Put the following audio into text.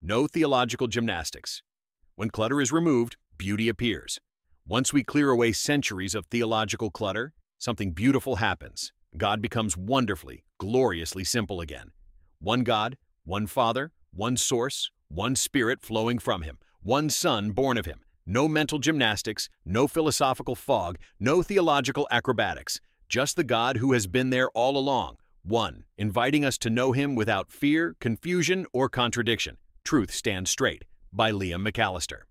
No theological gymnastics. When clutter is removed, beauty appears. Once we clear away centuries of theological clutter, something beautiful happens. God becomes wonderfully, gloriously simple again. One God, one Father, one source, one Spirit flowing from Him, one Son born of Him. No mental gymnastics, no philosophical fog, no theological acrobatics. Just the God who has been there all along. One, inviting us to know Him without fear, confusion, or contradiction. Truth Stands Straight by Liam McAllister.